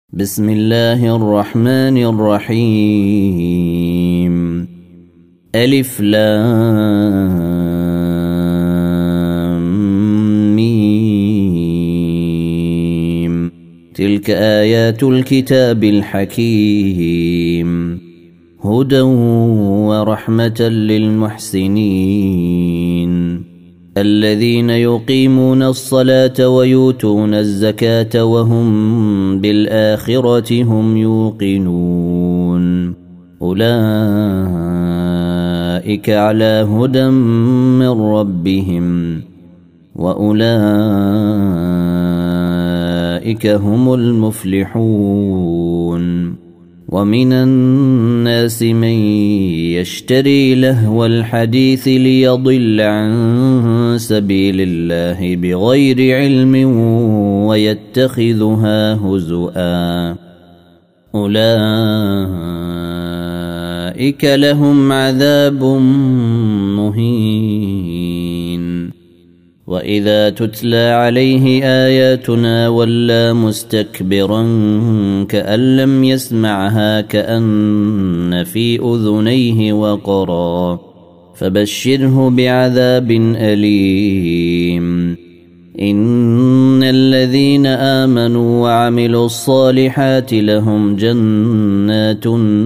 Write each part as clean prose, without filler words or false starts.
بسم الله الرحمن الرحيم. ألف لام ميم. تلك آيات الكتاب الحكيم، هدى ورحمة للمحسنين الذين يقيمون الصلاة ويؤتون الزكاة وهم بالآخرة هم يوقنون. أولئك على هدى من ربهم وأولئك هم المفلحون. ومن الناس من يشتري لهو الحديث ليضل عن سبيل الله بغير علم ويتخذها هزؤا، أولئك لهم عذاب مهين. وإذا تتلى عليه آياتنا ولى مستكبرا كأن لم يسمعها كأن في أذنيه وقرا، فبشره بعذاب أليم. إن الذين آمنوا وعملوا الصالحات لهم جنات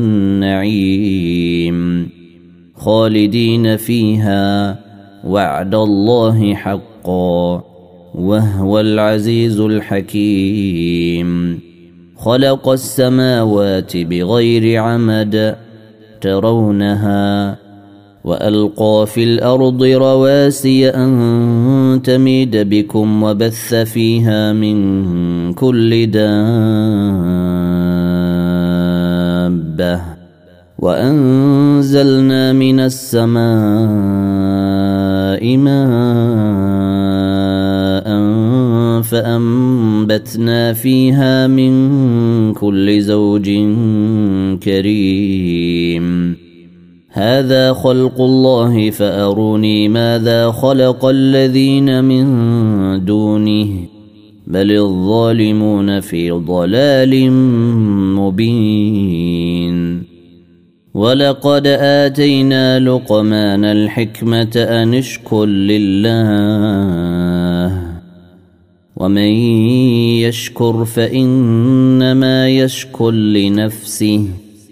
النعيم خالدين فيها، وعد الله حقا وهو العزيز الحكيم. خلق السماوات بغير عمد ترونها، وألقى في الأرض رواسي أن تميد بكم وبث فيها من كل دابة، وأنزلنا من السماء ماء فأنبتنا فيها من كل زوج كريم. هذا خلق الله فأروني ماذا خلق الذين من دونه، بل الظالمون في ضلال مبين. ولقد آتينا لقمان الحكمة أن اشكر لله، ومن يشكر فإنما يشكر لنفسه،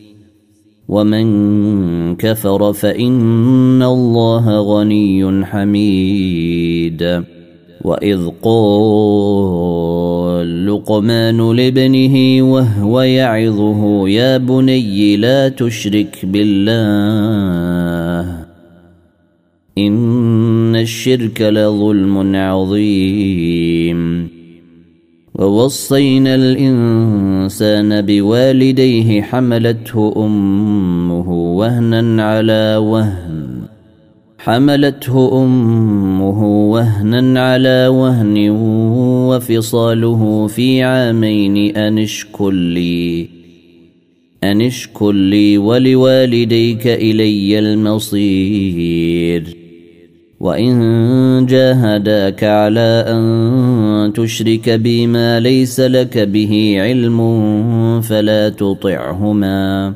ومن كفر فإن الله غني حميد. وإذ قال لقمان لابنه وهو يعظه يا بني لا تشرك بالله إن الشرك لظلم عظيم. ووصينا الإنسان بوالديه حملته أمه وهنا على وهن وفصاله في عامين أن اشكر لي ولوالديك إلي المصير. وإن جاهداك على أن تشرك بي ما ليس لك به علم فلا تطعهما،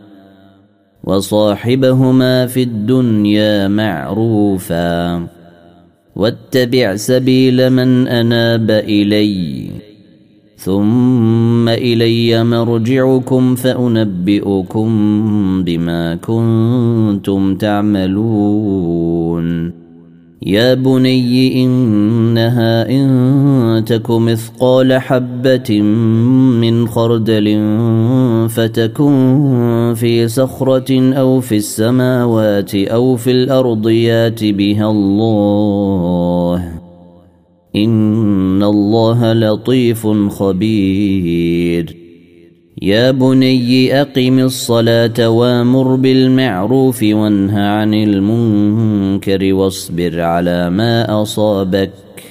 وصاحبهما في الدنيا معروفا، واتبع سبيل من أناب إلي، ثم إلي مرجعكم فأنبئكم بما كنتم تعملون. يا بني إنها إن تك مثقال حبة من خردل فتكن في صخرة أو في السماوات أو في الأرض يات بها الله، إن الله لطيف خبير. يا بني أقم الصلاة وامر بالمعروف وانه عن المنكر واصبر على ما أصابك،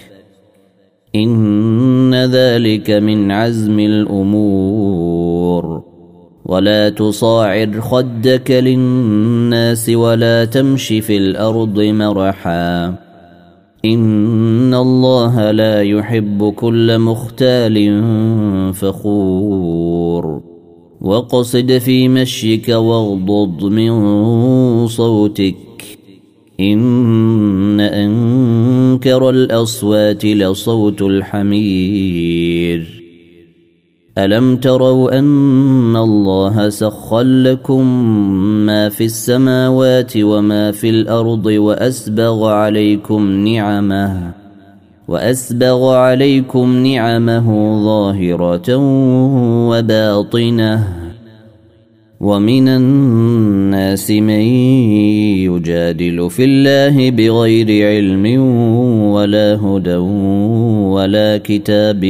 إن ذلك من عزم الأمور. ولا تصاعر خدك للناس ولا تمش في الأرض مرحا، إن الله لا يحب كل مختال فخور. واقصد في مشيك واغضض من صوتك إن أنكر الأصوات لصوت الحمير ألم تروا أن الله سخر لكم ما في السماوات وما في الأرض وأسبغ عليكم نعمه ظاهرة وباطنة ومن الناس من يجادل في الله بغير علم ولا هدى ولا كتاب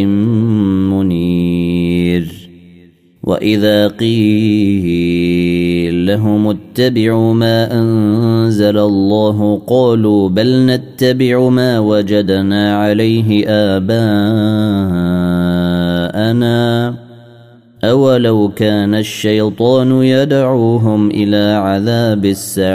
منير وإذا قيل لهم اتبعوا ما أنزل الله قالوا بل نتبع ما وجدنا عليه آباءنا أولو كان الشيطان يدعوهم إلى عذاب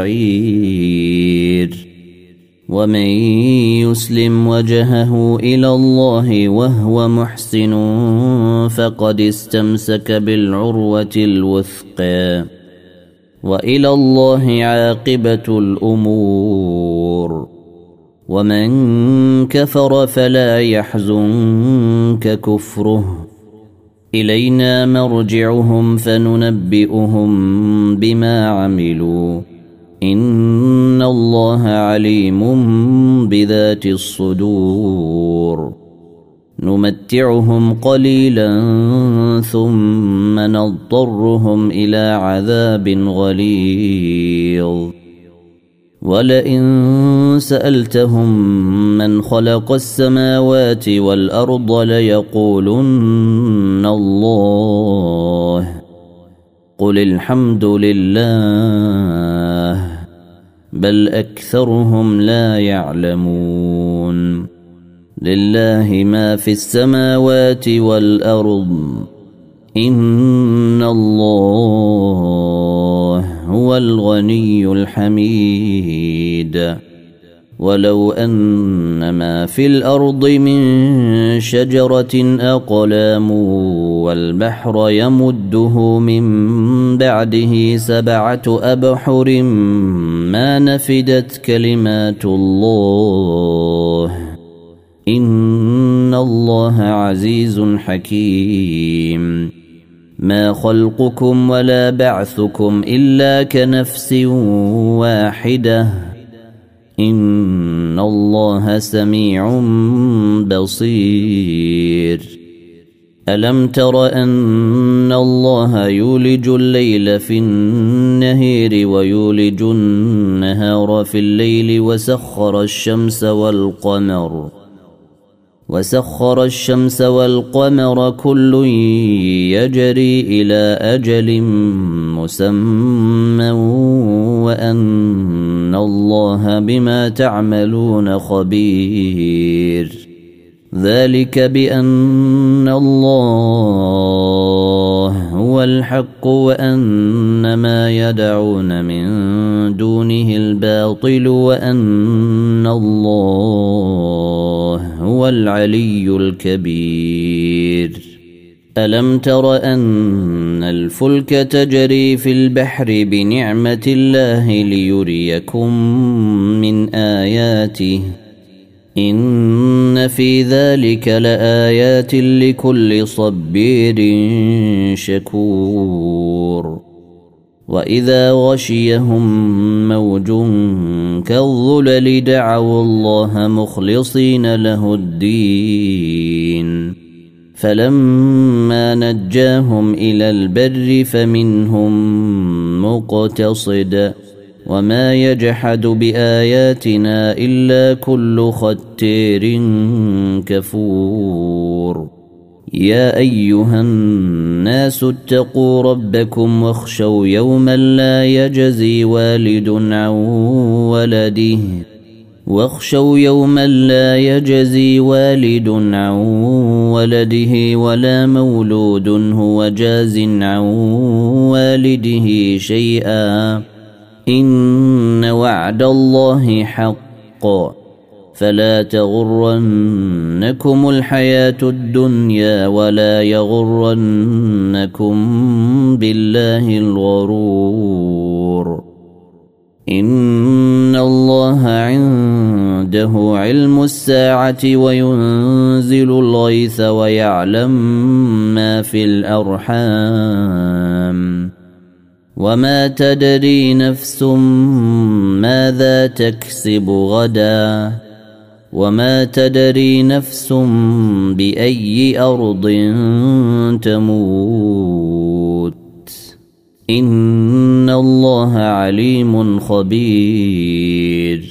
السعير ومن يسلم وجهه إلى الله وهو محسن فقد استمسك بالعروة الوثقى وإلى الله عاقبة الأمور ومن كفر فلا يحزنك كفره إلينا مرجعهم فننبئهم بما عملوا إن الله عليم بذات الصدور نمتعهم قليلا ثم نضطرهم إلى عذاب غليظ ولئن سألتهم من خلق السماوات والأرض ليقولن الله قل الحمد لله بل أكثرهم لا يعلمون لله ما في السماوات والأرض إن الله هو الغني الحميد ولو أن ما في الأرض من شجرة أقلام والبحر يمده من بعده 7 أبحر ما نفدت كلمات الله إن الله عزيز حكيم ما خلقكم ولا بعثكم إلا كنفس واحدة إن الله سميع بصير ألم تر أن الله يولج الليل في النهار ويولج النهار في الليل وسخر الشمس والقمر كل يجري إلى أجل مسمى وأن الله بما تعملون خبير ذلك بأن الله هو الحق وأن ما يدعون من دونه الباطل وأن الله هو العلي الكبير ألم تر أن الفلك تجري في البحر بنعمة الله ليريكم من آياته إن في ذلك لآيات لكل صبير شكور وإذا غشيهم موج كالظلل دعوا الله مخلصين له الدين فلما نجاهم إلى البر فمنهم مقتصد وما يجحد بآياتنا إلا كل ختير كفور يا أيها الناس اتقوا ربكم واخشوا يوما لا يجزي والد عن ولده ولا مولود هو جاز عن والده شيئا إن وعد الله حق فلا تغرنكم الحياة الدنيا ولا يغرنكم بالله الغرور إن الله عنده علم الساعة وينزل الغيث ويعلم ما في الأرحام وما تدري نفس ماذا تكسب غدا وما تدري نفس بأي أرض تموت إن الله عليم خبير